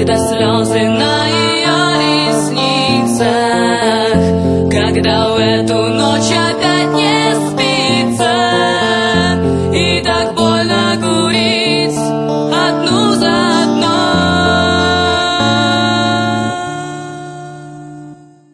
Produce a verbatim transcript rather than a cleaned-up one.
когда слезы на ее ресницах, когда в эту ночь